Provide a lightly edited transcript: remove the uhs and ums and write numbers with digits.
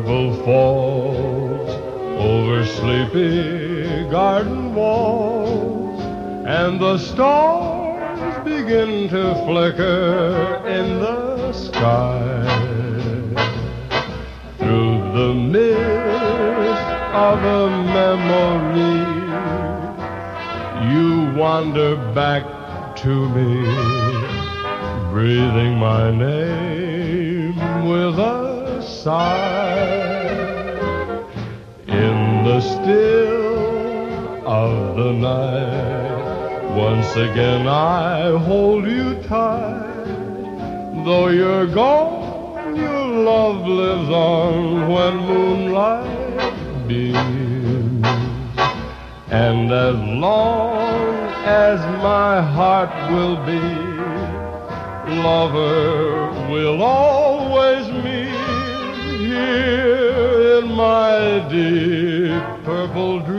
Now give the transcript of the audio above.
purple falls over sleepy garden walls, and the stars begin to flicker in the sky. Through the mist of a memory, you wander back to me, breathing my name with a sigh. In the still of the night, once again I hold you tight. Though you're gone, your love lives on when moonlight beams. And as long as my heart will beat, lover, will always meet here in my deep purple dream.